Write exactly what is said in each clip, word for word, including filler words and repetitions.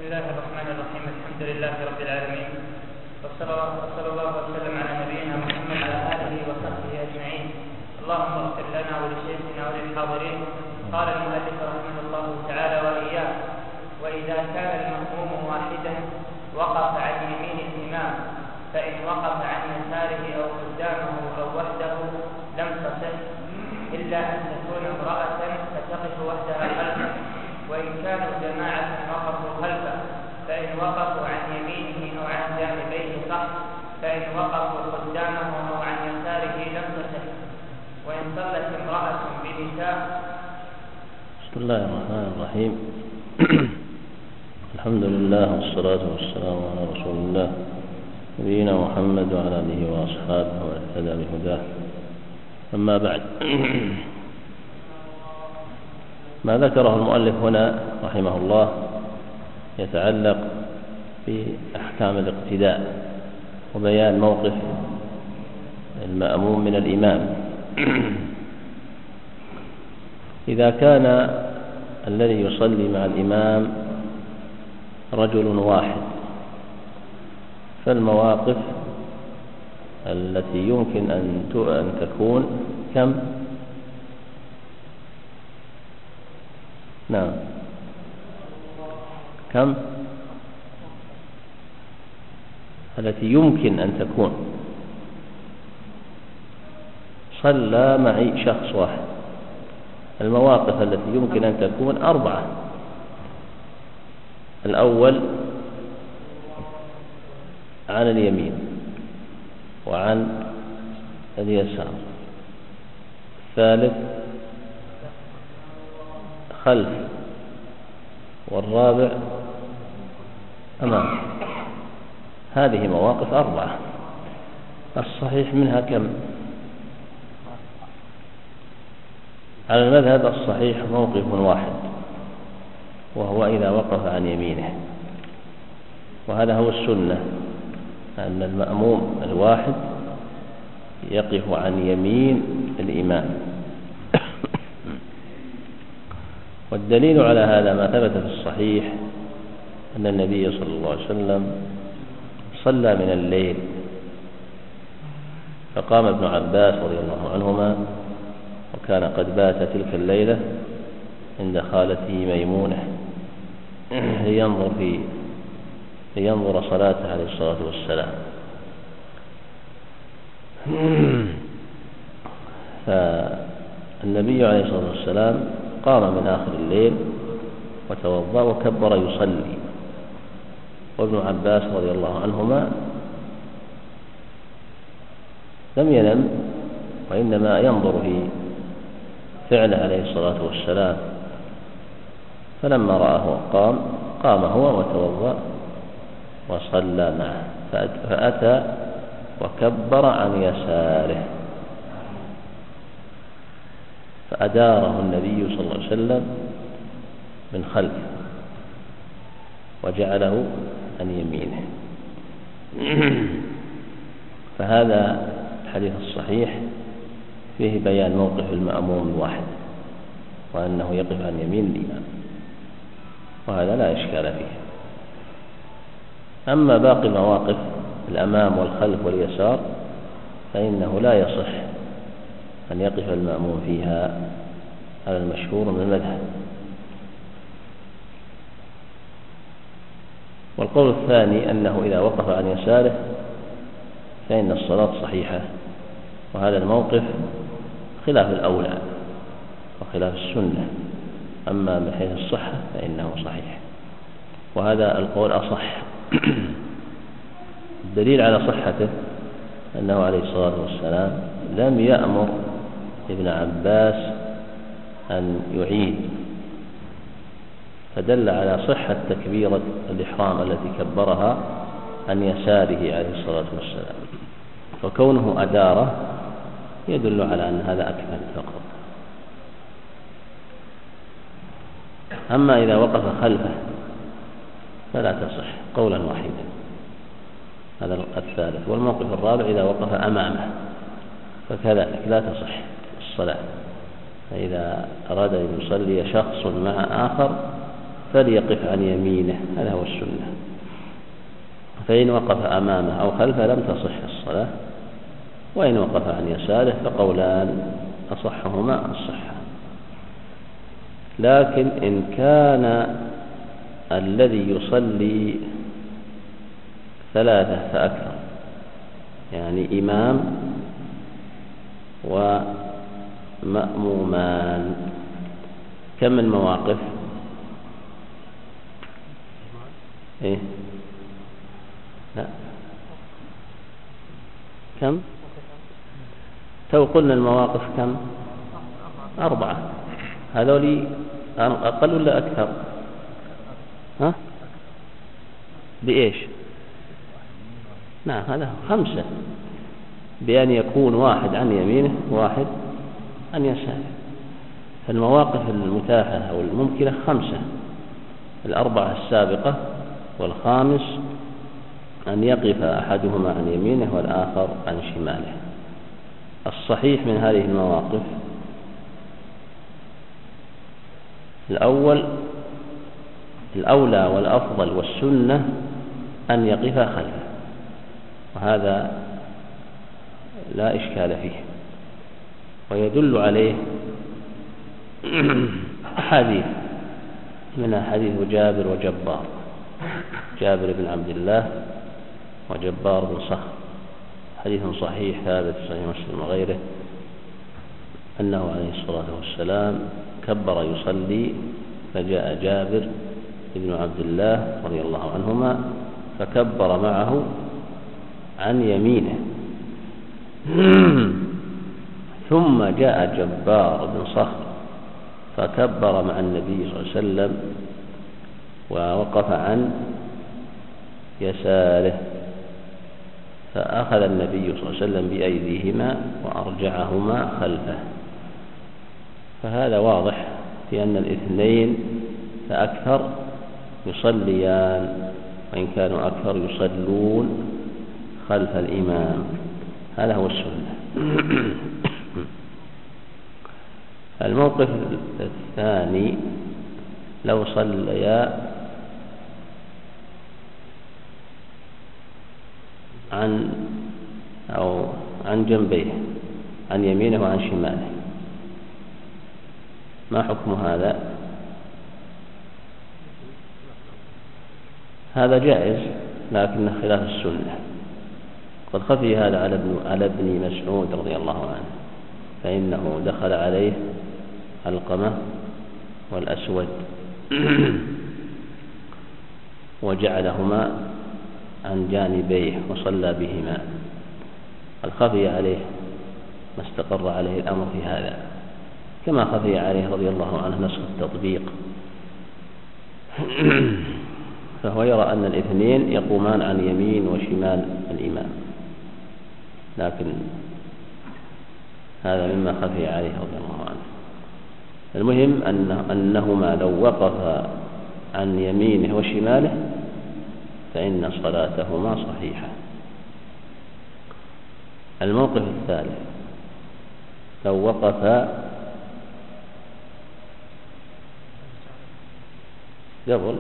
الله الرحمن الرحيم. الحمد لله رب العالمين، وصلى الله, وصلى الله وسلم على نبينا محمد وعلى آله وصحبه أجمعين. اللهم اغفر لنا ولشيخنا وللحاضرين. قال المؤلف رحمه الله تعالى وإياه: وإذا كان المأموم واحدا وقف عن يمين الإمام، فإن وقف عن يساره أو قدامه أو وحده لم تصح، إلا أن تكون امرأة فتقف وحدها خلفه، وإن كانوا جماعة وقفوا خلفه، فإن وقفوا عن يمينه أو عن جانبيه صح، فإن وقفوا قدامه أو عن يساره لم تصح. وإن صلت امرأة بنساء. بسم الله الرحمن الرحيم. الحمد لله والصلاة والسلام على رسول الله نبينا محمد وعلى آله وأصحابه ومن اهتدى بهداه. أما بعد، ما ذكره المؤلف هنا رحمه الله يتعلق بأحكام الاقتداء وبيان موقف المأموم من الإمام. إذا كان الذي يصلي مع الإمام رجل واحد، فالمواقف التي يمكن أن تكون كم؟ نعم، كم؟ التي يمكن أن تكون. صلى معي شخص واحد، المواقف التي يمكن أن تكون أربعة. الأول عن اليمين وعن اليسار، الثالث خلف، والرابع أمام. هذه مواقف أربعة. الصحيح منها كم؟ على المذهب الصحيح موقف واحد، وهو إذا وقف عن يمينه، وهذا هو السنة، أن المأموم الواحد يقف عن يمين الإمام. والدليل على هذا ما ثبت في الصحيح أن النبي صلى الله عليه وسلم صلى من الليل، فقام ابن عباس رضي الله عنهما، وكان قد بات تلك الليلة عند خالته ميمونة لينظر في لينظر صلاته عليه الصلاة والسلام. فالنبي عليه الصلاة والسلام قام من آخر الليل وتوضأ وكبر يصلي، وابن عباس رضي الله عنهما لم ينم، وإنما ينظر في فعله عليه الصلاة والسلام. فلما رآه قام قام هو وتوضأ وصلى معه، فأتى وكبر عن يساره، فأداره النبي صلى الله عليه وسلم من خلفه وجعله عن يمينه. فهذا الحديث الصحيح فيه بيان موقف المأموم الواحد، وأنه يقف عن يمين الإمام، وهذا لا إشكال فيه. أما باقي المواقف الأمام والخلف واليسار فإنه لا يصح أن يقف المأموم فيها على المشهور من المذهب. والقول الثاني أنه إذا وقف عن يساره فإن الصلاة صحيحة، وهذا الموقف خلاف الأولى وخلاف السنة. أما من حيث الصحة فإنه صحيح، وهذا القول أصح. الدليل على صحته أنه عليه الصلاة والسلام لم يأمر ابن عباس أن يعيد، فدل على صحة تكبيرة الإحرام التي كبرها عن يساره عليه الصلاة والسلام، وكونه أداره يدل على أن هذا أكمل فقط. أما إذا وقف خلفه فلا تصح قولا واحدا، هذا الثالث. والموقف الرابع إذا وقف أمامه فكذلك لا تصح الصلاة. فإذا أراد أن يصلي شخص مع آخر فليقف عن يمينه، هذا هو السنة. فإن وقف أمامه أو خلفه لم تصح الصلاة، وإن وقف عن يساره فقولان أصحهما الصحة. لكن إن كان الذي يصلي ثلاثة فأكثر، يعني إمام ومأمومان، كم المواقف؟ إيه؟ لا، كم؟ تو قلنا المواقف كم؟ أربعة. هذولي أقل ولا أكثر؟ ها؟ بإيش؟ نعم، هذا خمسة، بأن يكون واحد عن يمينه واحد عن يساره. فالمواقف المتاحة أو الممكنة خمسة: الأربعة السابقة، والخامس أن يقف أحدهما عن يمينه والآخر عن شماله. الصحيح من هذه المواقف الأول، الأولى والأفضل والسنة أن يقف خلفه، وهذا لا إشكال فيه، ويدل عليه أحاديث، منها حديث جابر وجبار، جابر بن عبد الله وجبار بن صخر، حديث صحيح ثابت في صحيح مسلم وغيره، أنه عليه الصلاة والسلام كبر يصلي، فجاء جابر بن عبد الله رضي الله عنهما فكبر معه عن يمينه، ثم جاء جبار بن صخر فكبر مع النبي صلى الله عليه وسلم ووقف عن يساره، فأخذ النبي صلى الله عليه وسلم بأيديهما وأرجعهما خلفه. فهذا واضح في أن الاثنين فأكثر يصليان، وإن كانوا أكثر يصلون خلف الإمام، هذا هو السنة. الموقف الثاني: لو صليا عن أو عن جنبيه، عن يمينه وعن شماله، ما حكم هذا؟ هذا جائز، لكنه خلاف السنة. قد خفي هذا على ابن على ابن مسعود رضي الله عنه، فإنه دخل عليه علقمة والأسود وجعلهما عن جانبيه وصلى بهما. قد خفي عليه ما استقر عليه الأمر في هذا، كما خفي عليه رضي الله عنه نسخ التطبيق، فهو يرى أن الاثنين يقومان عن يمين وشمال الإمام، لكن هذا مما خفي عليه رضي الله عنه. المهم أن أنهما لو وقفا عن يمينه وشماله فإن صلاتهما صحيحة. الموقف الثالث: لو وقفا قبل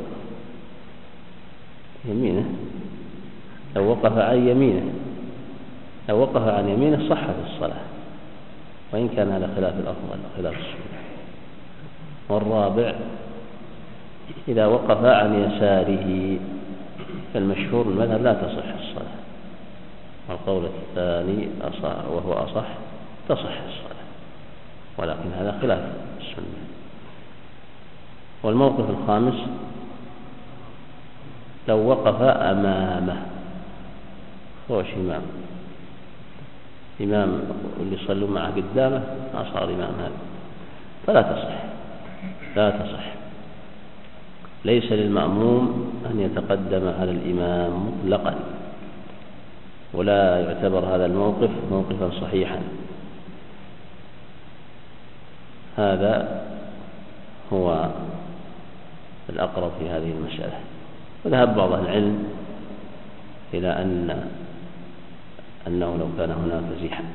يمينه، لو وقف عن يمينه لو وقف عن يمينه صحت الصلاة، وإن كان هذا خلاف الأفضل وخلاف السنة. والرابع: إذا وقف عن يساره، فالمشهور المذهب لا تصح الصلاة، والقول الثاني أصح وهو أصح تصح الصلاة، ولكن هذا خلاف السنة. والموقف الخامس: لو وقف أمامه، هو إمام إمام اللي يصلوا معه قدامه ما صار إمام هذا، فلا تصح لا تصح ليس للمأموم أن يتقدم على الإمام مطلقا، ولا يعتبر هذا الموقف موقفا صحيحا. هذا هو الأقرب في هذه المسألة. وذهب بعض العلم إلى أن أنه لو كان هناك زحام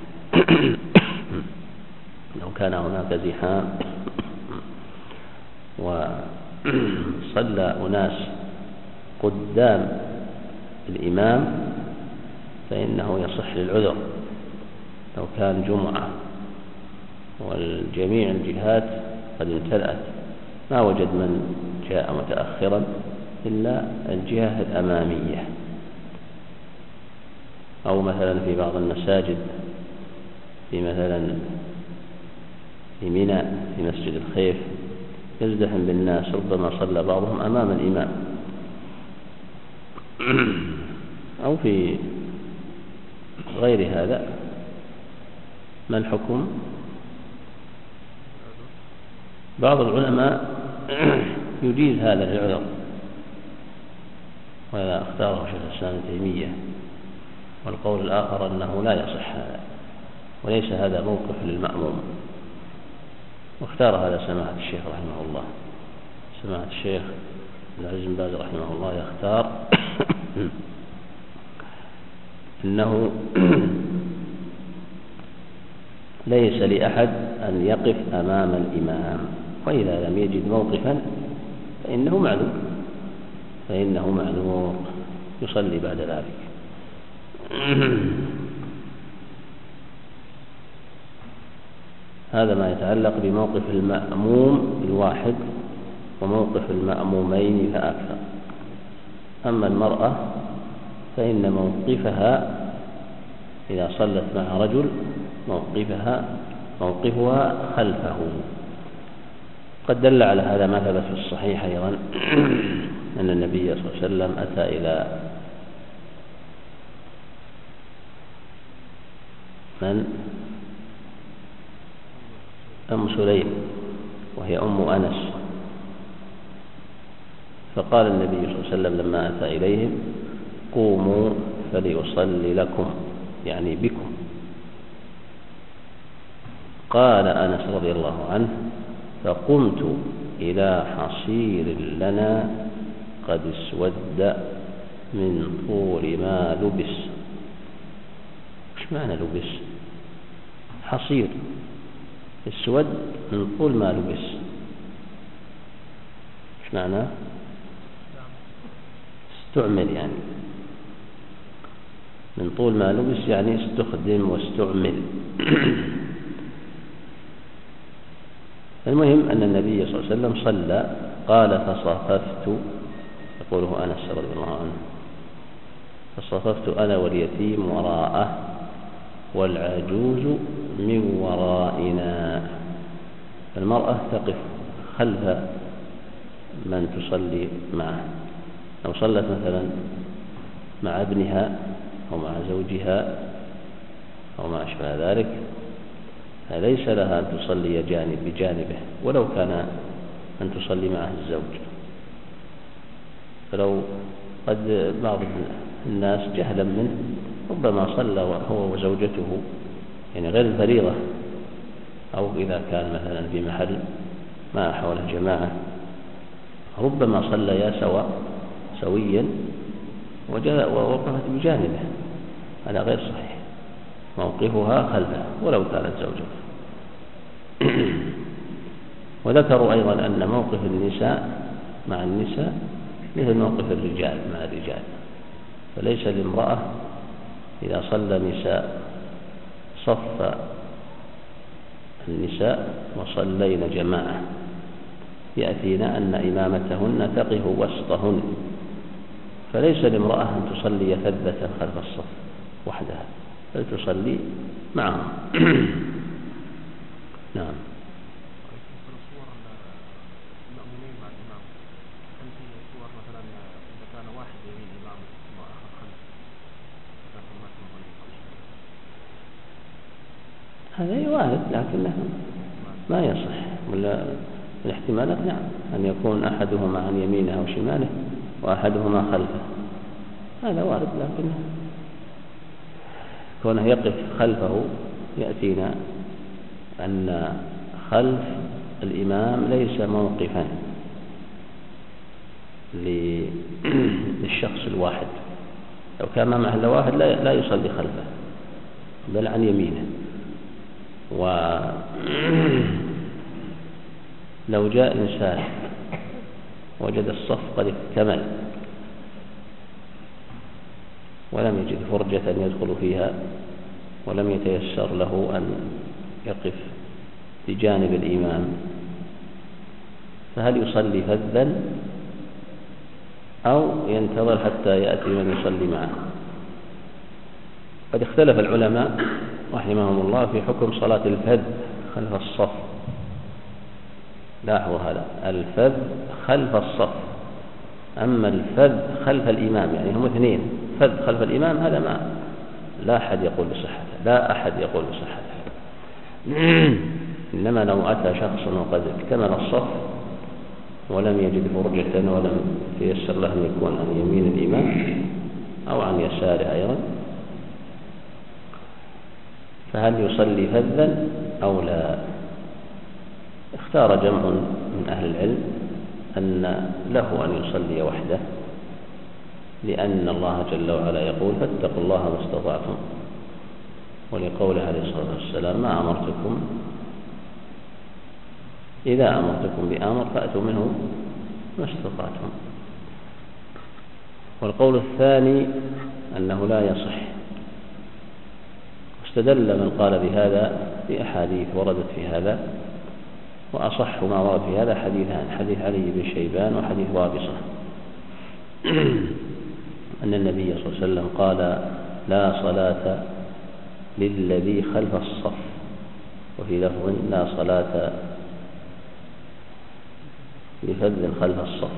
لو كان هناك زحام صلى أناس قدام الإمام فإنه يصح للعذر لو كان جمعة والجميع الجهات قد امتلأت، ما وجد من جاء متأخرا إلا الجهة الأمامية. أو مثلا في بعض المساجد، في مثلا في منى في مسجد الخيف يزدحم بالناس، ربما صلى بعضهم أمام الإمام. أو في غير هذا، ما الحكم؟ بعض العلماء يجيز هذا للعذر، وهذا اختاره شيخ الإسلام ابن تيمية، والقول الآخر أنه لا يصح هذا، وليس هذا موقف للمأموم، واختار هذا سماحة الشيخ رحمه الله. سماحة الشيخ عبد العزيز بن باز رحمه الله يختار أنه ليس لأحد أن يقف أمام الإمام، وإذا لم يجد موقفا فإنه معذور فإنه معذور يصلي بعد ذلك. هذا ما يتعلق بموقف المأموم الواحد وموقف المأمومين فأكثر. أما المرأة فإن موقفها إذا صلت مع رجل موقفها موقفها خلفه. قد دل على هذا ما ثبت في الصحيح أيضا أن النبي صلى الله عليه وسلم أتى إلى من أم سليم وهي أم أنس، فقال النبي صلى الله عليه وسلم لما أتى إليهم: قوموا فليصلي لكم، يعني بكم. قال أنس رضي الله عنه: فقمت إلى حصير لنا قد اسود من طول ما لبس. ايش معنى لبس؟ حصير اسود من طول ما لبس، ايش معنى؟ استعمل، يعني من طول ما لبس يعني استخدم واستعمل. المهم أن النبي صلى الله عليه وسلم صلى. قال: فصففت، يقوله أنس رضي الله عنه، فصففت أنا واليتيم وراءه والعجوز من ورائنا. المرأة تقف خلف من تصلي معه. لو صلت مثلا مع ابنها أو مع زوجها أو ما أشبه ذلك فليس لها أن تصلي جانب بجانبه، ولو كان أن تصلي معه الزوج. فلو قد بعض الناس جهلا منه ربما صلى هو وزوجته، يعني غير الفريضة، أو إذا كان مثلا في محل ما حول الجماعة ربما صليا سوا سويا ووقفت بجانبه، هذا غير صحيح، موقفها خلفه ولو كانت زوجته. وذكروا أيضا أن موقف النساء مع النساء مثل موقف الرجال مع الرجال، فليس لامرأة إذا صلى النساء صف النساء وصلين جماعة يأتينا أن إمامتهن تقف وسطهن، فليس لامرأة أن تصلي ثبة خلف الصف وحدها، بل تصلي معهم. نعم. هذا وارد لكنه ما يصح، ولا الاحتمالات نعم أن يكون أحدهما عن يمينه أو شماله وأحدهما خلفه، هذا وارد، لكنه كونه يقف خلفه يأتينا أن خلف الإمام ليس موقفا للشخص الواحد. لو كان معه إلا واحد لا يصلي خلفه بل عن يمينه. ولو جاء إنسان وجد الصف قد اكتمل ولم يجد فرجة يدخل فيها ولم يتيسر له أن يقف بجانب الإمام، فهل يصلي فذا أو ينتظر حتى يأتي من يصلي معه؟ قد اختلف العلماء رحمهم الله في حكم صلاة الفذ خلف الصف. لاحظوا هذا، الفذ خلف الصف، أما الفذ خلف الإمام يعني هم اثنين، فذ خلف الإمام هذا ما لا أحد يقول بصحته، لا أحد يقول بصحته. إنما لو أتى شخص وقد اكتمل الصف ولم يجد فرجة ولم يتيسر له أن يكون عن يمين الإمام أو عن يساره أيضا، فهل يصلي فذا أو لا؟ اختار جمع من أهل العلم أن له أن يصلي وحده، لأن الله جل وعلا يقول فاتقوا الله ما استطعتم، ولقوله عليه الصلاة والسلام ما أمرتكم إذا أمرتكم بأمر فأتوا منه ما استطعتم. والقول الثاني أنه لا يصح، واستدل من قال بهذا بأحاديث وردت في هذا، وأصح ما ورد في هذا حديثان، حديث علي بن شيبان وحديث وابصة، أن النبي صلى الله عليه وسلم قال لا صلاة للذي خلف الصف، وفي لفظ لا صلاة لفذ خلف الصف.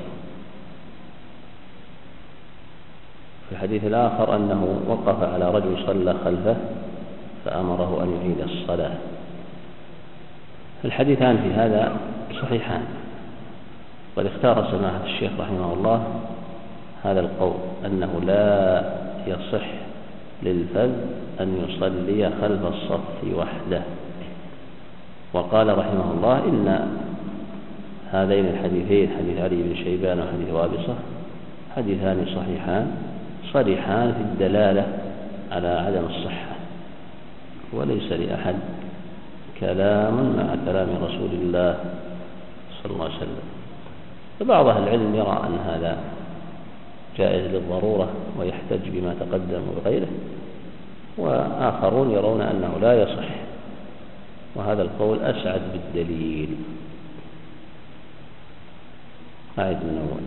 في الحديث الآخر أنه وقف على رجل صلى خلفه فأمره أن يعيد الصلاة. الحديثان في هذا صحيحان، قد اختار سماحة الشيخ رحمه الله هذا القول أنه لا يصح للفذ أن يصلي خلف الصف وحده، وقال رحمه الله إن هذين الحديثين حديث علي بن شيبان وحديث وابصة حديثان صحيحان صريحان في الدلالة على عدم الصحة، وليس لأحد كلام مع كلام رسول الله صلى الله عليه وسلم. فبعض أهل العلم يرى أن هذا جائز للضرورة ويحتج بما تقدم وغيره، وآخرون يرون أنه لا يصح، وهذا القول أسعد بالدليل. أعد من أول.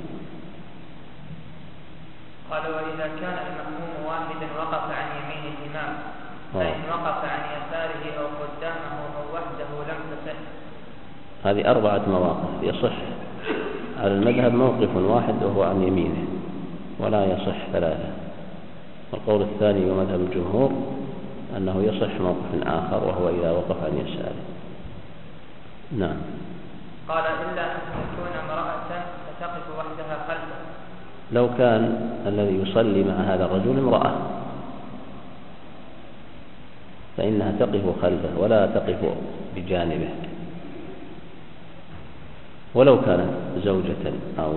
قال وإذا كان المأموم واحدا وقف عن يمين الإمام، فإن وقف عن يساره أو قدامه أو وحده لم تصح. هذه أربعة مواقف يصح على المذهب موقف واحد وهو عن يمينه، ولا يصح ثلاثة. والقول الثاني ومذهب الجمهور أنه يصح موقف آخر وهو إذا وقف عن يساره. نعم. قال إلا أن تكون امرأة فتقف وحدها خلفه. لو كان الذي يصلي مع هذا الرجل امرأة فإنها تقف خلفه ولا تقف بجانبه، ولو كانت زوجة أو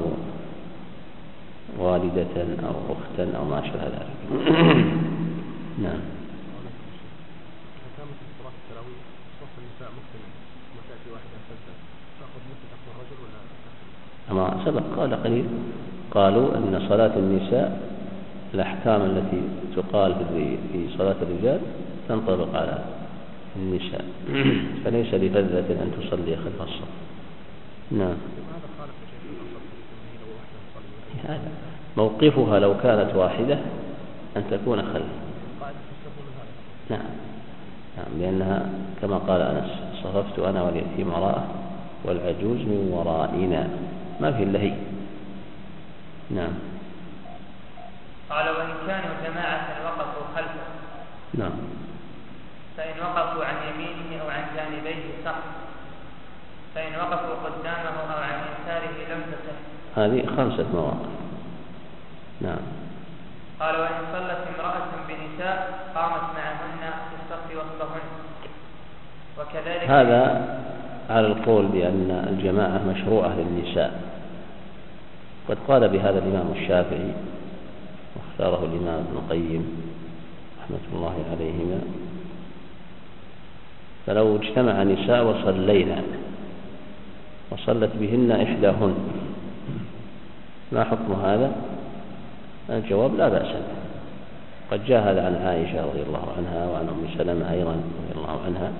والدة أو أختا أو ما شابه ذلك. نعم. أما سبق قال قليل قالوا أن صلاة النساء الأحكام التي تقال في صلاة الرجال تنطبق على النساء، فليس لفذة أن تصلي خلف الصف. نعم. هذا موقفها لو كانت واحدة أن تكون خلف. نعم. نعم، لأنها كما قال أنس صففت أنا واليتيم وراءه والعجوز من ورائنا، ما في اللهي. نعم. قال وإن كانوا جماعة وقفوا خلفه. نعم. فإن وقفوا عن يمينه أو عن جانبيه صح، فإن وقفوا قدامه أو عن يساره لم تصح. هذه خمسة مواقف. نعم. قال وإن صلت امرأة بنساء قامت معهن في الصف وسطهن، وكذلك هذا على القول بأن الجماعة مشروعة للنساء، قد قال بهذا الإمام الشافعي واختاره الإمام ابن القيم رحمة الله عليهما. فلو اجتمع نساء وصلينا وصلت بهن إحداهن ما حكم هذا؟ الجواب لا بأس به. قد جاء هذا عن عائشة رضي الله عنها وعن أم سلمة أيضا رضي الله عنها.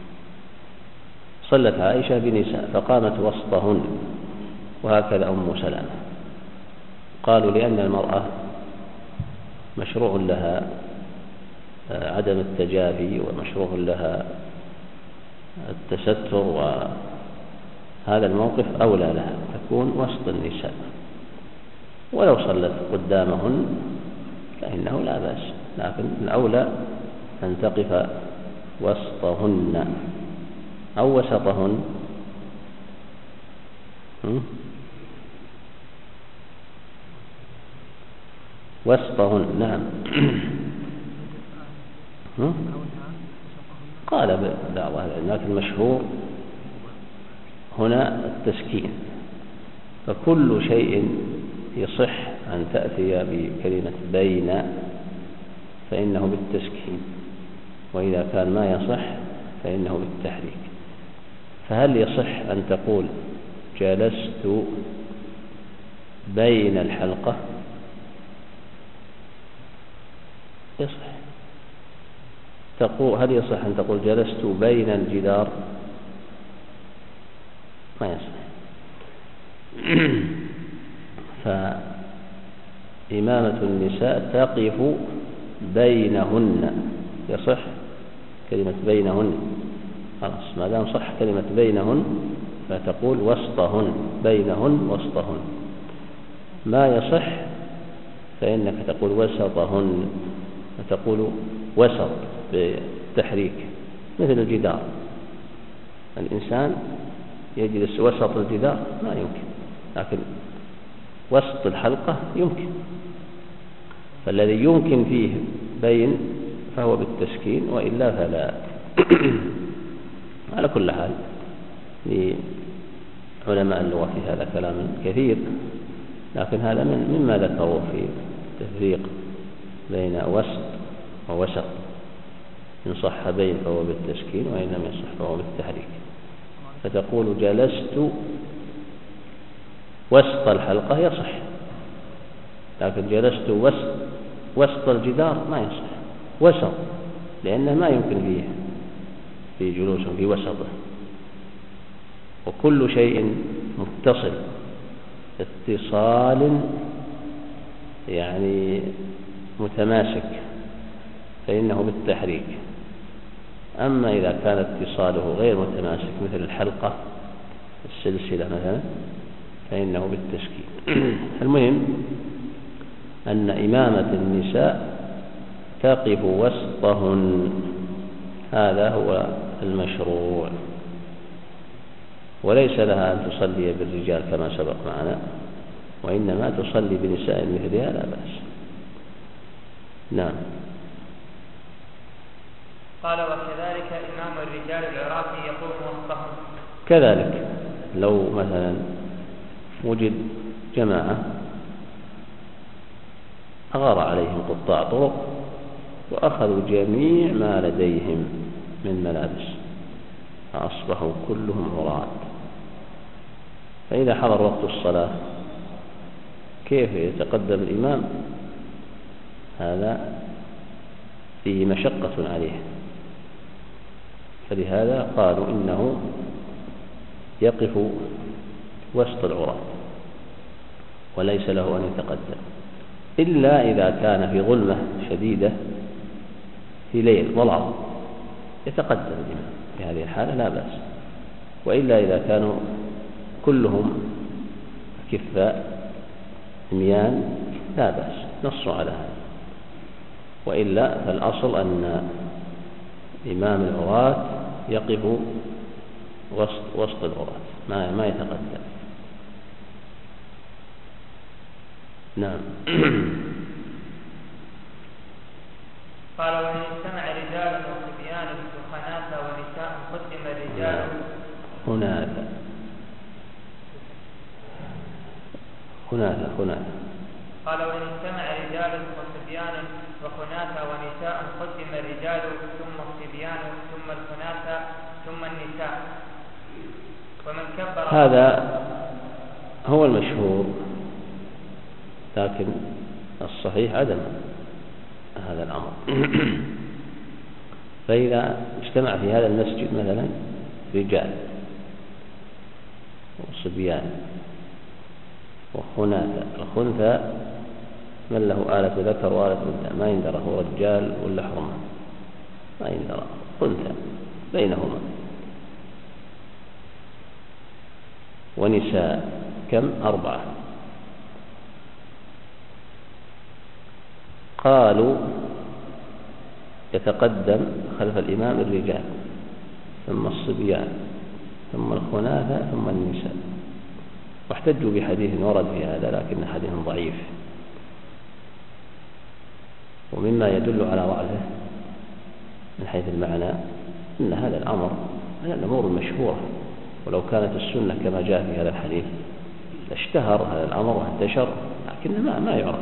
صلت عائشة بنساء فقامت وسطهن، وهكذا أم سلمة. قالوا لأن المرأة مشروع لها عدم التجافي، ومشروع لها التستر، وهذا الموقف أولى لها تكون وسط النساء. ولو صلت قدامهن فإنه لا بأس، لكن الأولى أن تقف وسطهن أو وسطهن. وسطهن نعم. قال بعض أهل العلم، لكن المشهور هنا التسكين، فكل شيء يصح أن تأتي بكلمة بين فإنه بالتسكين، وإذا كان ما يصح فإنه بالتحريك. فهل يصح أن تقول جلست بين الحلقة؟ يصح. تقول هل يصح أن تقول جلست بين الجدار؟ ما يصح. فإمامة النساء تقف بينهن، يصح كلمة بينهن، خلاص ما دام صح كلمة بينهن فتقول وسطهن، بينهن وسطهن. ما يصح فإنك تقول وسطهن، وتقول وسط بالتحريك مثل الجدار. الإنسان يجلس وسط الجدار ما يمكن، لكن وسط الحلقة يمكن. فالذي يمكن فيه بين فهو بالتسكين، وإلا فلا. على كل حال لعلماء اللغة في هذا كلام كثير، لكن هذا من مما ذكروا في التفريق بين وسط ووسط. إن صح بين فهو بالتسكين، وإن لم يصح فهو بالتحريك. فتقول جلست وسط الحلقة يصح، لكن جلست وسط وسط الجدار ما يصح. وسط لأنه ما يمكن فيه في جلوس في وسطه. وكل شيء متصل اتصال يعني متماسك فإنه بالتحريك. أما إذا كان اتصاله غير متماسك مثل الحلقة السلسلة مثلا فإنه بالتسكين. المهم أن إمامة النساء تقف وسطهن، هذا هو المشروع، وليس لها أن تصلي بالرجال كما سبق معنا، وإنما تصلي بنساء مثلها لا بأس. نعم. قال وكذلك إمام الرجال العراقي يقوم وسطهم. كذلك لو مثلا وجد جماعة أغار عليهم قطاع طرق وأخذوا جميع ما لديهم من ملابس فأصبحوا كلهم عراة، فإذا حضر وقت الصلاة كيف يتقدم الإمام؟ هذا فيه مشقة عليه، فلهذا قالوا إنه يقف وسط العراة وليس له أن يتقدم، إلا إذا كان في ظلمة شديدة في ليل ظلام يتقدم الإمام، في هذه الحالة لا بأس. وإلا إذا كانوا كلهم كفاء عميان لا بأس، نص على هذا. وإلا فالأصل أن إمام العراة يقف وسط وسط العراة ما ما يتقدم. نعم. قال وإن اجتمع رجال وصبيان وخناثة ونساء قدم الرجال. خناثة خناثة خناثة. قال وإن اجتمع رجال وصبيان وخناثة ونساء قدم الرجال ثم الصبيان ثم الخناثة ثم النساء. ومن كبر هذا هو المشهور لكن الصحيح عدم هذا الأمر. فإذا اجتمع في هذا المسجد مثلا رجال وصبيان وخناثة، الخنثى من له آلة ذكر وآلة أنثى، ما يندرى هو رجال ولا حرمة، ما يندرى، خنثى بينهما، ونساء كم؟ أربعة. قالوا يتقدم خلف الإمام الرجال ثم الصبيان ثم الخناثة ثم النساء، واحتجوا بحديث ورد في هذا لكن حديث ضعيف، ومما يدل على ضعفه من حيث المعنى أن هذا الأمر من الأمور المشهورة، ولو كانت السنة كما جاء في هذا الحديث لاشتهر هذا الأمر وانتشر، لكن ما, ما يعرف.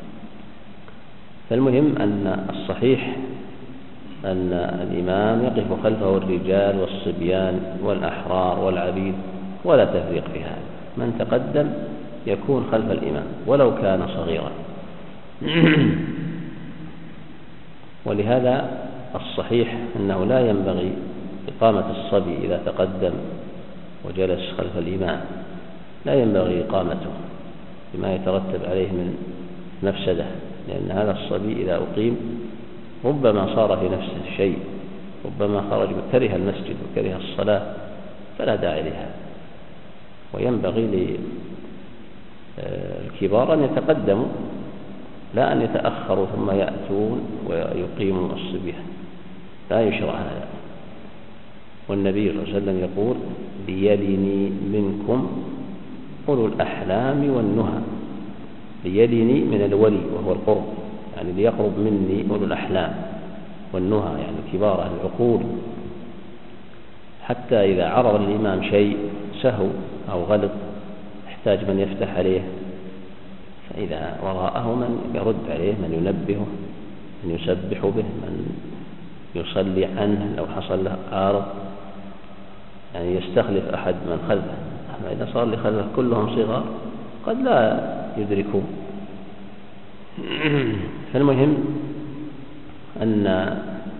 فالمهم أن الصحيح أن الإمام يقف خلفه الرجال والصبيان والأحرار والعبيد ولا تفريق في هذا، من تقدم يكون خلف الإمام ولو كان صغيرا. ولهذا الصحيح أنه لا ينبغي إقامة الصبي إذا تقدم وجلس خلف الإمام، لا ينبغي إقامته بما يترتب عليه من مفسدة، لأن هذا الصبي إذا أقيم ربما صار في نفسه شيء، ربما خرج كره المسجد وكره الصلاة، فلا داعي لها. وينبغي للكبار أن يتقدموا لا أن يتأخروا ثم يأتون ويقيموا الصبيان، لا يشرع هذا. والنبي صلى الله عليه وسلم يقول ليلني منكم أولو الأحلام والنهى، ليلني من الولي وهو القرب، يعني ليقرب مني أولو الأحلام والنهى، يعني كبار أهل العقول، حتى إذا عرض الإمام شيء سهو أو غلط يحتاج من يفتح عليه، فإذا وراءه من يرد عليه، من ينبهه، من يسبح به، من يصلي عنه لو حصل له عارض، يعني يستخلف أحد من خلفه. أما إذا صار لخلفه كلهم صغار قد لا يدركون. فالمهم أن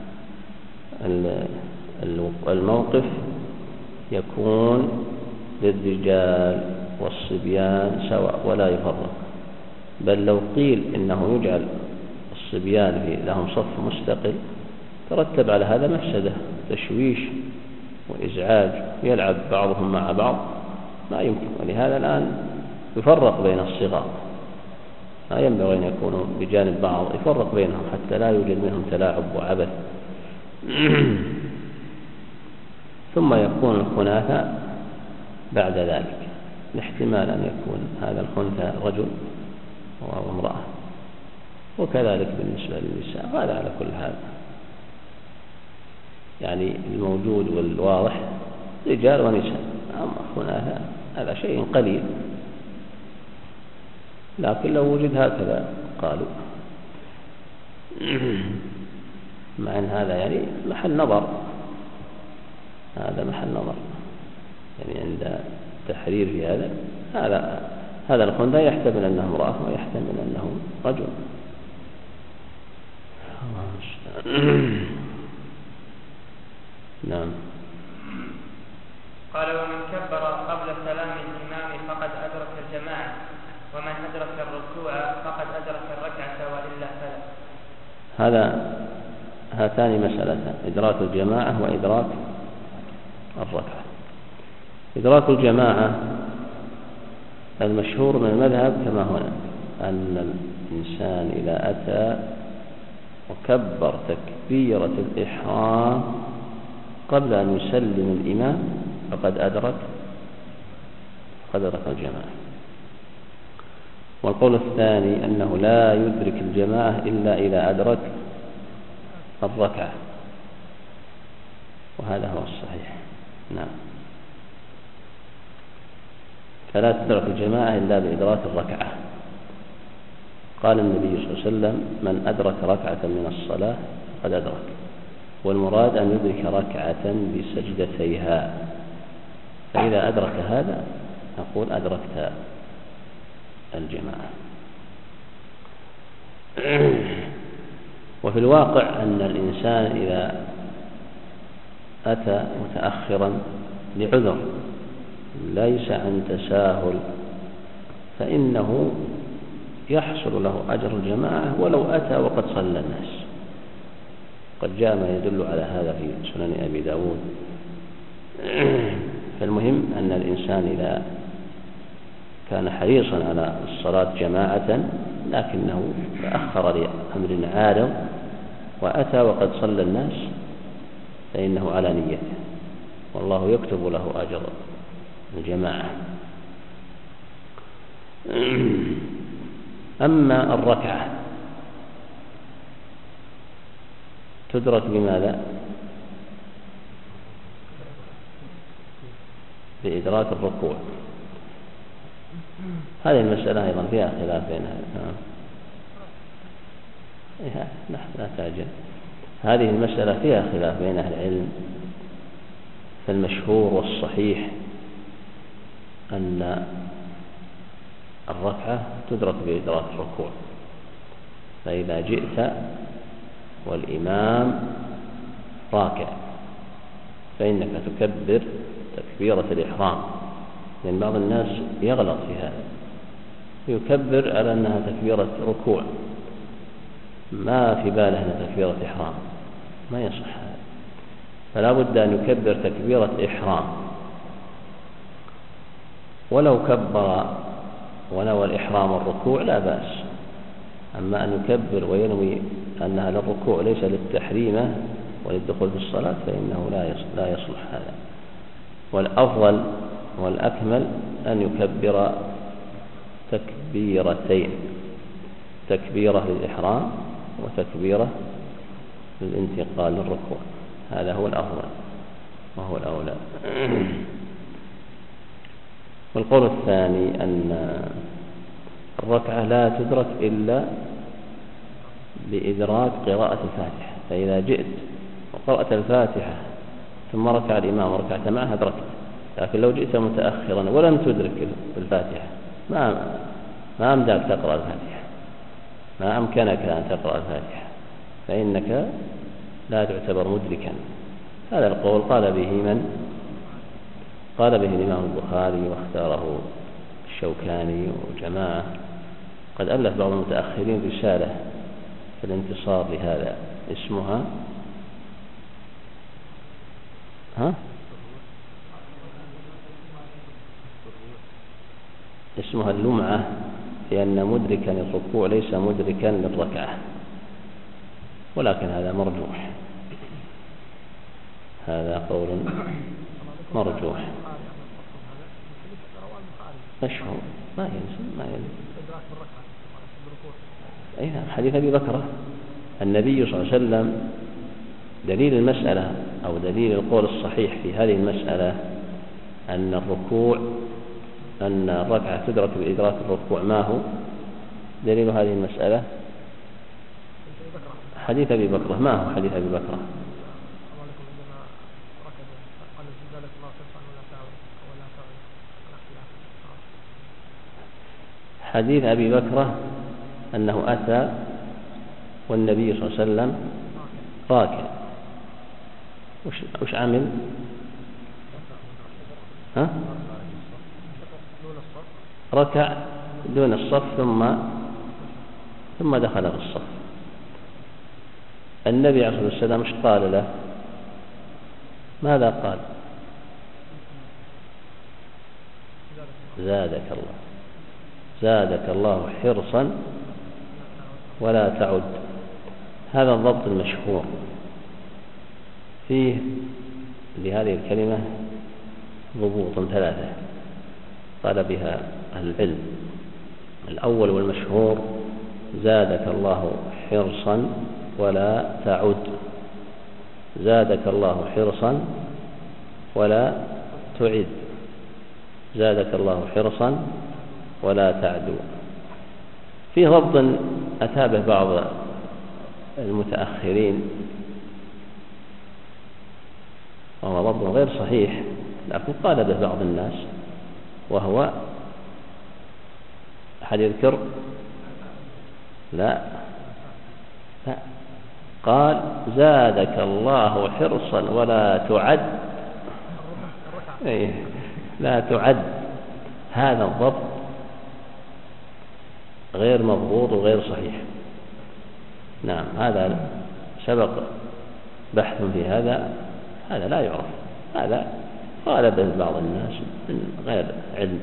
الموقف يكون للرجال والصبيان سواء ولا يفرق، بل لو قيل إنه يجعل الصبيان في لهم صف مستقل ترتب على هذا مفسدة، تشويش وإزعاج، يلعب بعضهم مع بعض، ما يمكن. ولهذا الآن يفرق بين الصغار، لا ينبغي أن يكونوا بجانب بعض، يفرق بينهم حتى لا يوجد منهم تلاعب وعبث. ثم يكون الخناثة بعد ذلك، الاحتمال أن يكون هذا الخنثى رجل أو امرأة، وكذلك بالنسبة للنساء. هذا على كل حال يعني الموجود والواضح رجال ونساء، أما خناثة هذا شيء قليل، لكن لو وجد هكذا قالوا، مع أن هذا يعني محل نظر، هذا محل نظر، يعني عند تحرير في هذا هذا هذا الخنثى يحتمل أنه امرأة ويحتمل أنه رجل. نعم. قال ومن كبر قبل سلام الإمام فقد أدرك الجماعة، ومن أدرك الركوع فقد أدرك الركعة وإلا فلا. هذا هاتان مسألتان، إدراك الجماعة وإدراك الركعة. إدراك الجماعة المشهور من المذهب كما هنا أن الإنسان إذا أتى وكبر تكبيرة الإحرام قبل أن يسلم الإمام فقد أدرك قد أدرك الجماعة. والقول الثاني أنه لا يدرك الجماعة إلا إذا أدرك الركعة، وهذا هو الصحيح. نعم. فلا تدرك الجماعة إلا بإدراك الركعة. قال النبي صلى الله عليه وسلم من أدرك ركعة من الصلاة فقد أدرك، والمراد أن يدرك ركعة بسجدتيها، فإذا أدرك هذا نقول أدركت الجماعة. وفي الواقع أن الإنسان إذا أتى متأخرا لعذر ليس عن تساهل فإنه يحصل له أجر الجماعة ولو أتى وقد صلى الناس. قد جاء ما يدل على هذا في سنن أبي داود. فالمهم أن الإنسان إذا كان حريصا على الصلاة جماعة لكنه تأخر لأمر عارض وأتى وقد صلى الناس فإنه على نيته والله يكتب له أجر الجماعة. أما الركعة تدرك بماذا؟ بإدراك الركوع. هذه المسألة أيضا فيها خلاف بينها. لا تعجل. هذه المسألة فيها خلاف بين أهل العلم، فالمشهور والصحيح أن الركعة تدرك بإدراك الركوع، فإذا جئت والإمام راكع فإنك تكبر تكبيرة الإحرام، لأن بعض الناس يغلط في هذا يكبر على أنها تكبيرة ركوع ما في باله أنها تكبيرة إحرام، ما يصح هذا. فلا بد أن يكبر تكبيرة إحرام، ولو كبر ونوى الإحرام الركوع لا بأس. أما أن يكبر وينوي أنها للركوع ليس للتحريمة وللدخول في الصلاة فإنه لا يصلح هذا. والأفضل والأكمل أن يكبر تكبيرتين، تكبيرة للإحرام وتكبيرة للانتقال للركوع، هذا هو الأفضل وهو الأولى. والقول الثاني أن الركعة لا تدرك إلا بإدراك قراءة الفاتحة، فإذا جئت وقرأت الفاتحة ثم ركع الإمام وركعت معه أدركت. لكن لو جئت متأخرا ولم تدرك الفاتحة ما ما أمداك تقرأ الفاتحة، ما أمكنك أن تقرأ الفاتحة، فإنك لا تعتبر مدركا. هذا القول قال به من؟ قال به الإمام البخاري واختاره الشوكاني وجماعة. قد ألف بعض المتأخرين رسالة في الانتصار لهذا اسمها ها؟ اسمها اللمعة في أن مدركا للركوع ليس مدركا للركعة، ولكن هذا مرجوح، هذا قول مرجوح مشهور ما يلزم ما يلزم. أي نعم، حديث أبي بكرة النبي صلى الله عليه وسلم دليل المسألة أو دليل القول الصحيح في هذه المسألة أن الركوع أن الركعة تدرك بإدراك الركوع. ما هو دليل هذه المسألة؟ حديث أبي بكرة. ما هو حديث أبي بكرة؟ حديث أبي بكرة أنه أتى والنبي صلى الله عليه وسلم راكع، وش, وش عمل؟ ها؟ ركع دون الصف ثم ثم دخل في الصف. النبي عليه الصلاة والسلام ايش قال له؟ ماذا قال؟ زادك الله زادك الله حرصا ولا تعد. هذا الضبط المشهور فيه لهذه الكلمة ضبوط ثلاثة قال بها أهل العلم. الأول والمشهور زادك الله حرصا ولا تعد، زادك الله حرصا ولا تعد، زادك الله حرصا ولا تعدو. في ضبط أتى به بعض المتأخرين وهو ضبط غير صحيح، لكن قال به بعض الناس، وهو أحد يذكر؟ لا قال زادك الله حرصا ولا تعد، إيه لا تعد. هذا الضبط غير مضبوط وغير صحيح. نعم هذا سبق بحث في هذا، هذا لا يعرف، هذا غالبا بعض الناس من غير علم.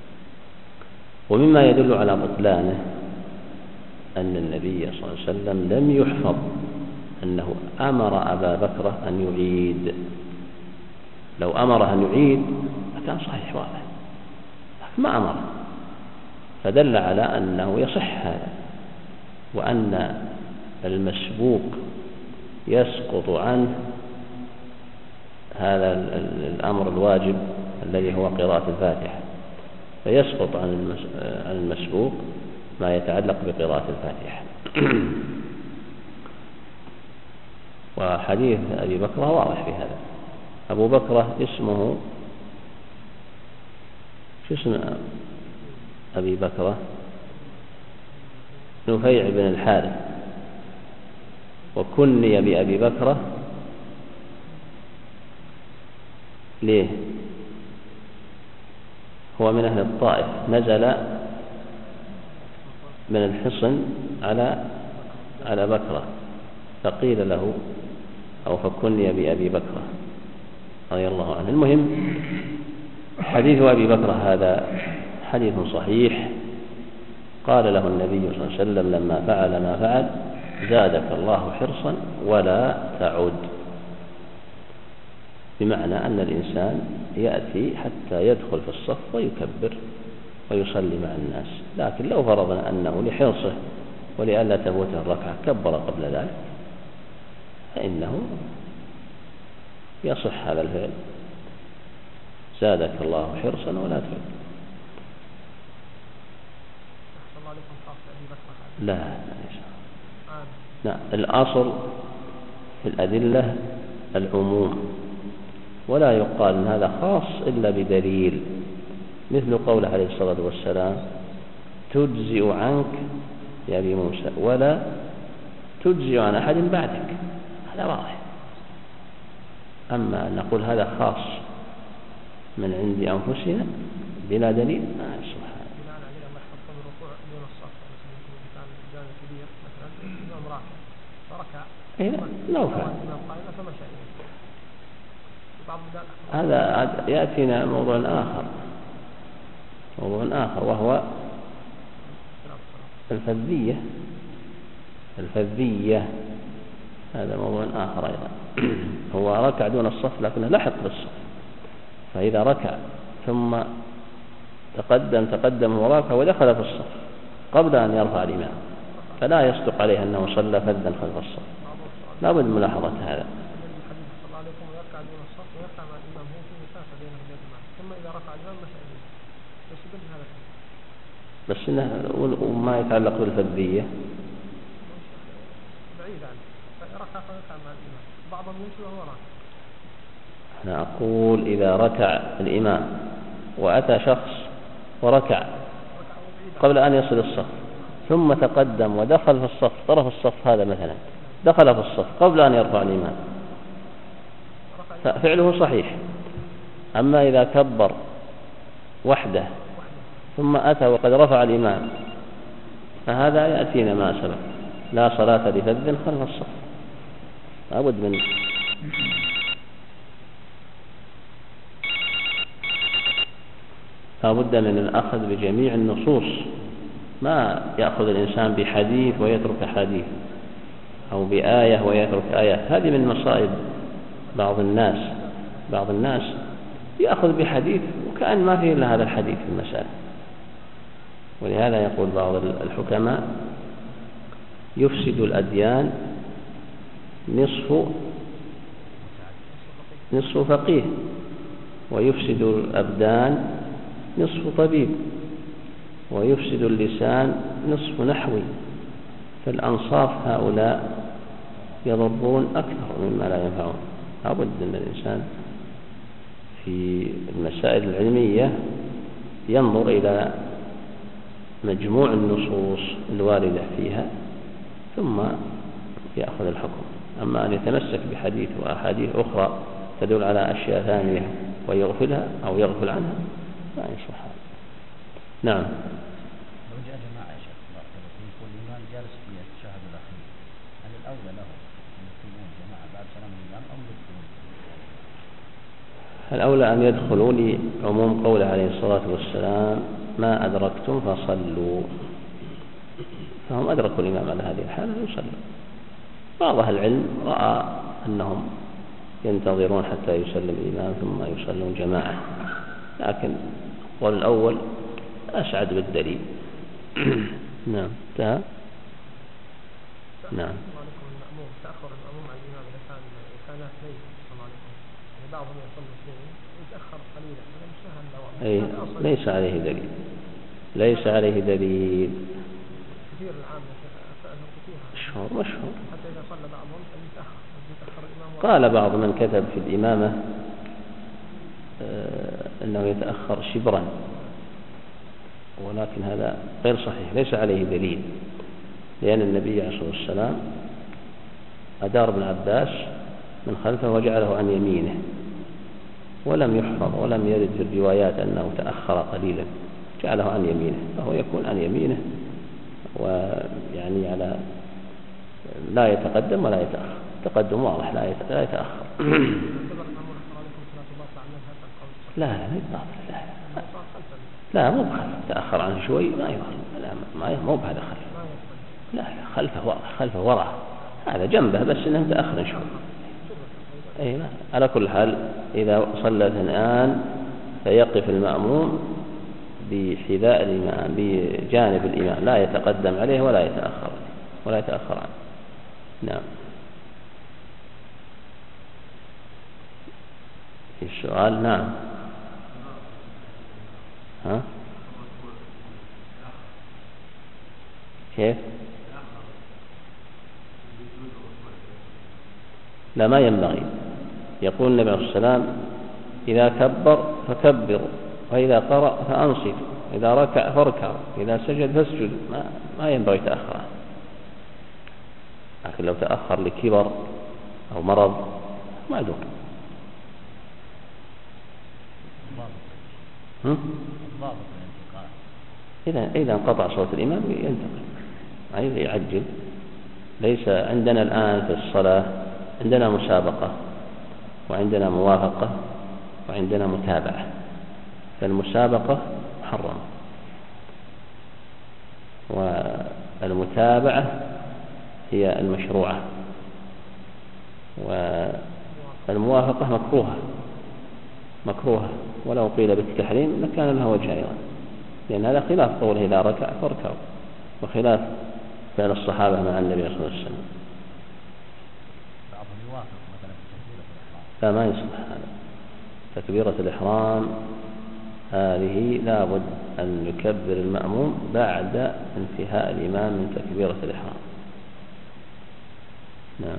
ومما يدل على بطلانه أن النبي صلى الله عليه وسلم لم يحفظ أنه أمر أبا بكر أن يعيد. لو أمر أن يعيد كان صحيح واضح، ما أمر، فدل على أنه يصح هذا، وأن المسبوق يسقط عنه هذا الأمر الواجب الذي هو قراءة الفاتحة، فيسقط عن المسبوق ما يتعلق بقراءة الفاتحة. وحديث أبي بكر واضح في هذا. أبو بكر اسمه شو اسم أبي بكر؟ نفيع بن الحارث، وكني بأبي بكر ليه؟ هو من أهل الطائف، نزل من الحصن على على بكرة فقيل له أو فكني بأبي بكر رضي الله عنه. المهم حديث أبي بكر هذا حديث صحيح. قال له النبي صلى الله عليه وسلم لما فعل ما فعل زادك الله حرصا ولا تعد، بمعنى أن الإنسان يأتي حتى يدخل في الصف ويكبر ويصلي مع الناس، لكن لو فرضنا أنه لحرصه ولئلا تفوته الركعة كبر قبل ذلك فإنه يصح هذا الفعل، زادك الله حرصا ولا تعد. لا لا الأصل في الأدلة العموم، ولا يقال أن هذا خاص إلا بدليل، مثل قوله عليه الصلاة والسلام تجزئ عنك يا أبي موسى ولا تجزئ عن أحد بعدك، هذا واضح. أما أن نقول هذا خاص من عند أنفسنا بلا دليل ما يصح. لو فعل هذا يأتينا موضوع آخر موضوع آخر وهو الفذية. الفذية هذا موضوع آخر أيضا. هو ركع دون الصف لكنه لحق بالصف، فإذا ركع ثم تقدم تقدم وراك ودخل في الصف قبل أن يرفع الإمام فلا يصدق عليه أنه صلى فذا خلف الصف، لا بد من ملاحظة هذا. بس إنه وما يتعلق بالفذية بعيد عنه، ركع فركع مع الإمام، بعضهم يمشي وهو راكع. أنا أقول إذا ركع الإمام وأتى شخص وركع قبل أن يصل الصف ثم تقدم ودخل في الصف، طرف الصف هذا مثلا دخل في الصف قبل أن يرفع الإمام ففعله صحيح. أما إذا كبر وحده ثم أتى وقد رفع الإمام فهذا يأتينا ما سبق، لا صلاة لفذ خلف الصف. لابد من لابد من الأخذ بجميع النصوص، ما يأخذ الإنسان بحديث ويترك حديث أو بآية ويترك آية. هذه من مصائب بعض الناس. بعض الناس يأخذ بحديث وكأن ما فيه إلا هذا الحديث في المسألة. ولهذا يقول بعض الحكماء يفسد الأديان نصف نصف فقيه ويفسد الأبدان نصف طبيب ويفسد اللسان نصف نحوي، فالأنصاف هؤلاء يضرون أكثر مما لا ينفعون. لابد أن الإنسان في المسائل العلمية ينظر إلى مجموع النصوص الواردة فيها ثم يأخذ الحكم. أما أن يتمسك بحديث وأحاديث أخرى تدل على أشياء ثانية ويغفلها أو يغفل عنها لا يصح هذا. نعم. لو جاء جماعة يا شيخ يقول الإمام جالس في التشهد الأخير، هل الأولى له أن يكونون جماعة بعد سلام الإمام أو يدخلون؟ الأولى أن يدخلوا لعموم قوله عليه الصلاة والسلام ما أدركتم فصلوا، فهم أدركوا الإمام على هذه الحالة يصلوا. بعض أهل العلم رأى أنهم ينتظرون حتى يسلم الإمام ثم يصلون جماعة، لكن القول الأول أسعد بالدليل. نعم. انتهى. نعم. تأخر الأمام عن الإمام إذا كان كان ليل صلى الله عليه وسلم، يعني بعضهم يصلي اثنين يتأخر قليلا ولا يشاهد أي ليس عليه دليل، ليس عليه دليل. كثير العام يا شيخ كثير مشهور مشهور. حتى إذا صلى بعضهم يتأخر يتأخر الإمام. قال بعض من كتب في الإمامة آه أنه يتأخر شبرا، ولكن هذا غير صحيح، ليس عليه دليل، لأن النبي عليه الصلاة والسلام أدار ابن عباس من خلفه وجعله عن يمينه، ولم يحفظ ولم يرد في الروايات أنه تأخر قليلا، جعله عن يمينه، فهو يكون عن يمينه ويعني على لا يتقدم ولا يتأخر، تقدم واضح لا يتأخر. لا لا لا لا مو بخلف، تأخر عنه شوي ما يخلف، لا ما مو بهذا خلف، لا لا خلفه واضح، خلفه وراء، هذا جنبه بس انه متأخر شوي. اي لا. على كل حال إذا صلى اثنان فيقف المأموم بحذاء الإمام بجانب الإمام، لا يتقدم عليه ولا يتأخر ولا يتأخر عنه. نعم. في السؤال. نعم. ها كيف؟ لا ما ينبغي. يقول النبي عليه الصلاة والسلام إذا كبر فكبر، وإذا قرأ فأنصت، إذا ركع فاركع، إذا سجد فاسجد، ما, ما ينبغي تأخر. لكن لو تأخر لكبر أو مرض ما يدور. إذا إذا انقطع صوت الإمام ينتقل، يعني يعجل. ليس عندنا الآن في الصلاة عندنا مسابقة وعندنا موافقة وعندنا متابعة، فالمسابقة محرمة والمتابعة هي المشروعة، والموافقة مكروهة مكروهة ولو قيل بالتحريم لكان لها وجه أيضا، لأن هذا خلاف قوله لا ركع فاركعوا، وخلاف فعل الصحابة مع النبي صلى الله عليه وسلم. لا ما يصلح هذا. تكبيرة الإحرام هذه لابد أن يكبر المأموم بعد انتهاء الإمام من تكبيرة الإحرام. نعم.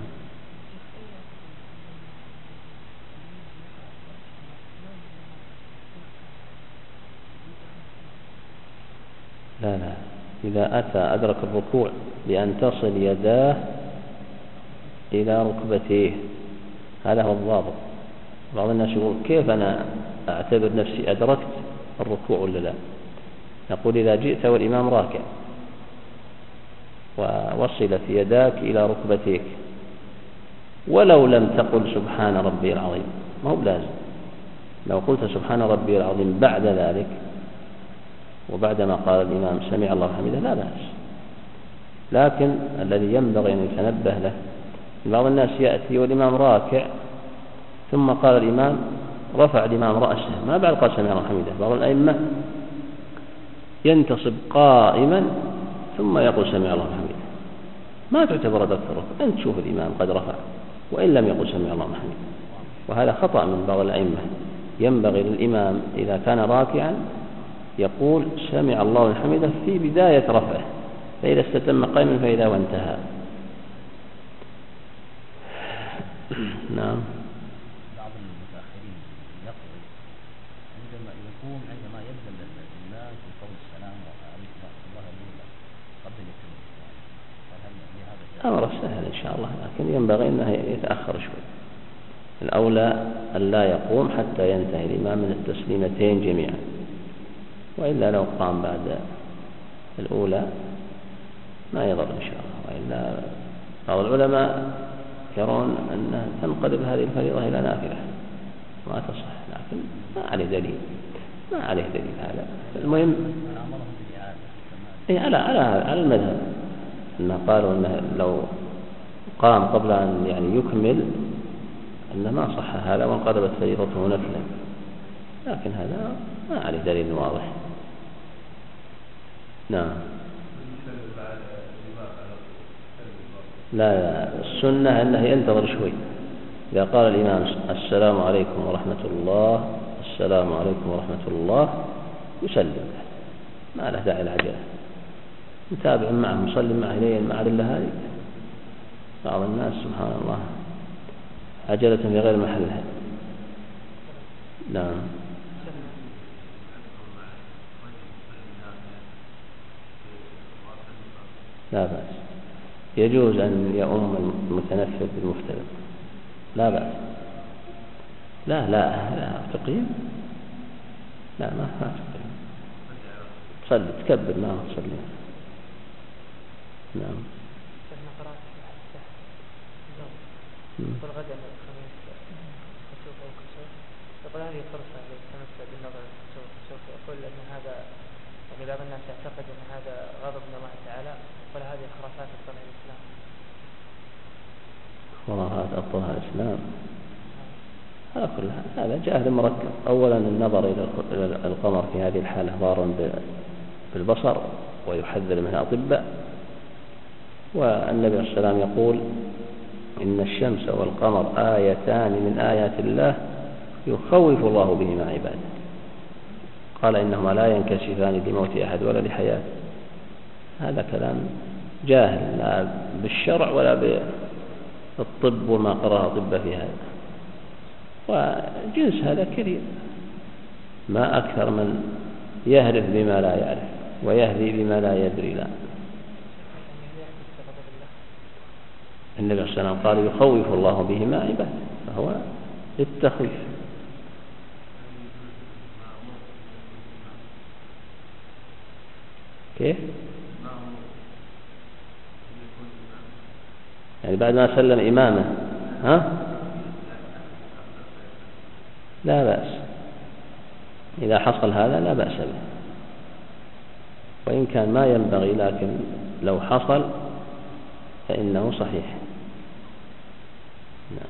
لا لا إذا أتى أدرك الركوع بأن تصل يداه إلى ركبتيه، هذا هو الضابط. بعض الناس يقول كيف أنا أعتبر نفسي أدركت الركوع ولا لا؟ نقول إذا جئت والإمام راكع ووصلت يداك إلى ركبتيك ولو لم تقل سبحان ربي العظيم، ما هو بلازم. لو قلت سبحان ربي العظيم بعد ذلك وبعدما قال الإمام سمع الله حمده لا بأس، لكن الذي ينبغي أن يتنبه له بعض الناس يأتي والإمام راكع ثم قال الإمام رفع الإمام رأسه ما بعد قال سمع الله حمده. بعض الأئمة ينتصب قائما ثم يقول سمع الله حمده، ما تعتبر ذلك الركوع، أنت تشوف الإمام قد رفع وإن لم يقل سمع الله حمده، وهذا خطأ من بعض الأئمة. ينبغي للإمام إذا كان راكعا يقول سمع الله حمده في بداية رفعه، فإذا استتم قائما فإذا وانتهى. نعم. بعض المتأخرين يقول عندما يقوم عندما يبدأ الإمام في قول السلام وعليكم ورحمة الله وبركاته قبل التكبير، أمر سهل إن شاء الله، لكن ينبغي أنه يتأخر شوي. الأولى أن لا يقوم حتى ينتهي الإمام من التسليمتين جميعا، وإلا لو قام بعد الأولى ما يضر إن شاء الله. وإلا بعض العلماء يرون أنها تنقلب هذه الفريضة إلى نافلة ما تصح، لكن ما عليه دليل، ما عليه دليل هذا. المهم إيه على على على المذهب أنه قالوا أنه لو قام قبل أن يعني يكمل أنه ما صح هذا وانقلبت فريضته نفلا، لكن هذا ما عليه دليل واضح. نعم. لا، السنة أنه ينتظر شوي. إذا قال الإمام السلام عليكم ورحمة الله السلام عليكم ورحمة الله يسلم، ما له داعي العجلة، متابع معه مسلم معه إليه المعاد إلا هذه. بعض الناس سبحان الله عجلة في غير محلها. نعم. لا بأس، يجوز أن يؤم المتنفذ بالمفترض، لا بأس. لا لا لا تقيم، لا ما ما تقيم، تصلي تكبر ما تصلي. نعم. والغدا الخميس كسوف أو كسوف، يقول هذه فرصة للتمسك بالنظر الكسوف كسوف، يقول أن هذا يعني بعض الناس يعتقد أن هذا غضب من الله تعالى، ولا هذه خرافات أبطلها الإسلام. خرافات أبطلها الإسلام هذا كلها هذا جاهل مركب. أولا النظر إلى القمر في هذه الحالة ضار بالبصر ويحذر منها أطباء، والنبي عليه الصلاة والسلام يقول إن الشمس والقمر آيتان من آيات الله يخوف الله بهما عباده. قال إنهما لا ينكشفان لموت أحد ولا لحياته. هذا كلام جاهل لا بالشرع ولا بالطب وما قرأه طب في هذا، وجنس هذا كثير، ما أكثر من يهرف بما لا يعرف ويهدي بما لا يدري. لا، النبي صلى الله عليه وسلم قال يخوف الله بهما عباده، فهو للتخويف. كيف؟ يعني بعد ما سلم إمامه ها؟ لا بأس، إذا حصل هذا لا بأس به، وإن كان ما ينبغي، لكن لو حصل فإنه صحيح. نعم.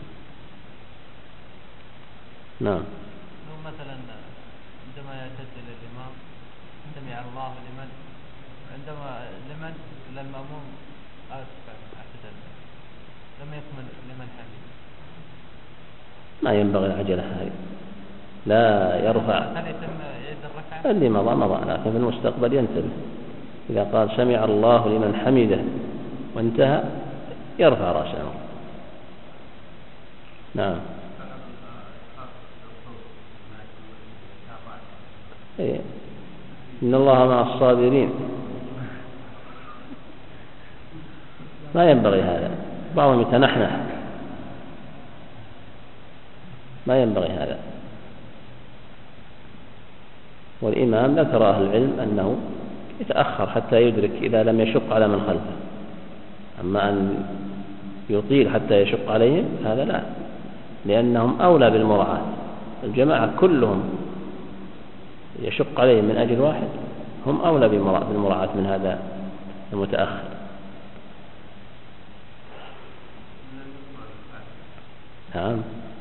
نعم. لو مثلا عندما يعتدل الإمام سمع الله لمن، عندما لمن للمأموم آسف اعتدل لم يكمل لمن حمد، ما ينبغي العجلة هذه، لا يرفع. هل يتم يد الركعة؟ اللي مضى مضى، لكن في المستقبل ينتبه. إذا قال سمع الله لمن حمده وانتهى يرفع رأسه. نعم. إيه. إن الله مع الصابرين، ما ينبغي هذا، بعضهم يتنحنح، ما ينبغي هذا. والإمام ذكر أهل العلم أنه يتأخر حتى يدرك إذا لم يشق على من خلفه، أما أن يطيل حتى يشق عليهم هذا لا، لأنهم أولى بالمراعاة. الجماعة كلهم يشق عليهم من أجل واحد، هم أولى بالمراعاة من هذا المتأخر. نعم.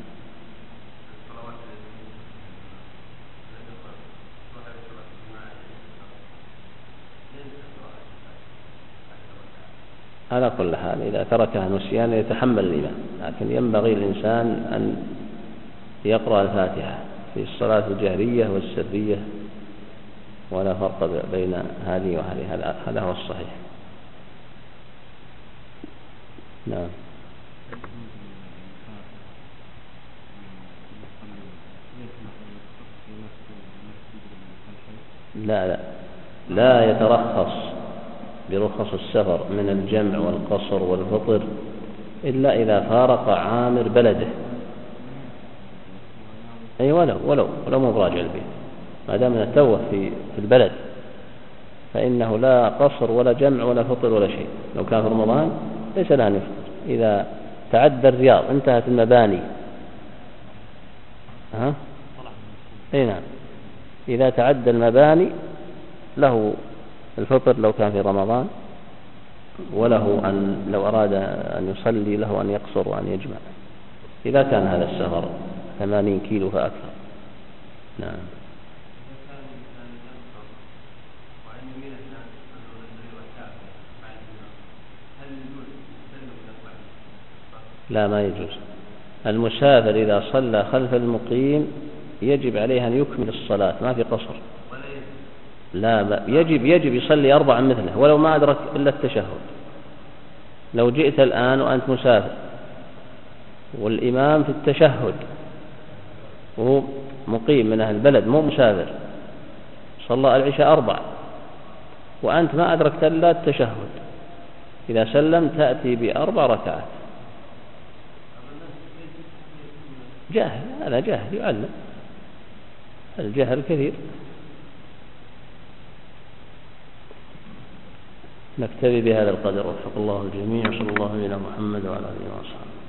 على كل حال إذا تركها نسيان يتحمل الإمام، لكن ينبغي الإنسان أن يقرأ الفاتحة في الصلاة الجهرية والسرية، ولا فرق بين هذه وهذه، هذا هو الصحيح. نعم. لا لا لا يترخص برخص السفر من الجمع والقصر والفطر إلا إذا فارق عامر بلده. أي ولو ولو ولو مو براجع البيت، ما دام نتوه في في البلد فإنه لا قصر ولا جمع ولا فطر ولا شيء. لو كان في رمضان ليس له أن يفطر. إذا تعدى الرياض انتهت المباني، ها؟ أي نعم، إذا تعدى المباني له الفطر لو كان في رمضان، وله أن لو أراد أن يصلي له أن يقصر وأن يجمع إذا كان هذا السفر ثمانين كيلو فأكثر. نعم. لا، ما يجوز. المسافر إذا صلى خلف المقيم يجب عليه أن يكمل الصلاة، ما في قصر. لا، يجب يجب يصلي أربعا مثله ولو ما أدرك إلا التشهد. لو جئت الآن وأنت مسافر والإمام في التشهد وهو مقيم من أهل البلد مو مسافر، صلى العشاء أربع وأنت ما أدركت إلا التشهد، إذا سلم تأتي بأربع ركعات. جاهل، هذا جاهل يعلم، الجهل كثير. نكتفي بهذا القدر، وفق الله الجميع، صلى الله على محمد وعلى آله وصحبه.